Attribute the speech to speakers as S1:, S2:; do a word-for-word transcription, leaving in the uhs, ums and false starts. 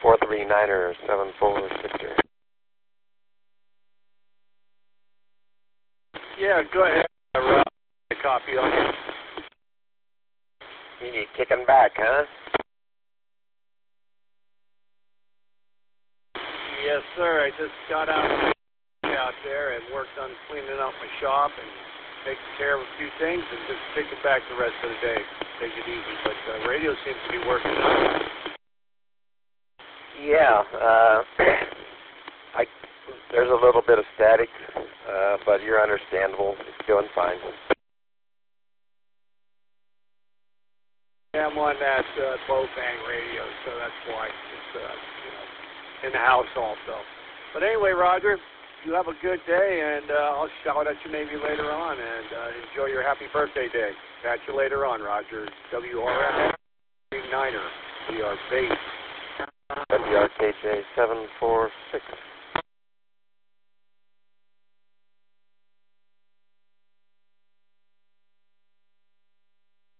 S1: four three niner, seven four sixer.
S2: Yeah, go ahead. I'll a copy on it.
S1: You kicking back, huh?
S2: Yes, sir. I just got out out there and worked on cleaning up my shop and taking care of a few things and just kicking back the rest of the day. Take it easy. But uh, radio seems to be working out.
S1: Yeah, uh, I, there's a little bit of static, uh, but you're understandable. It's doing fine.
S2: Yeah, I'm on that uh, Bofang radio, so that's why it's uh, you know, in the house also. But anyway, Roger, you have a good day, and uh, I'll shout at you maybe later on, and uh, enjoy your happy birthday day. Catch you later on, Roger. W R M niner. We are based.
S1: W R K J seven four six.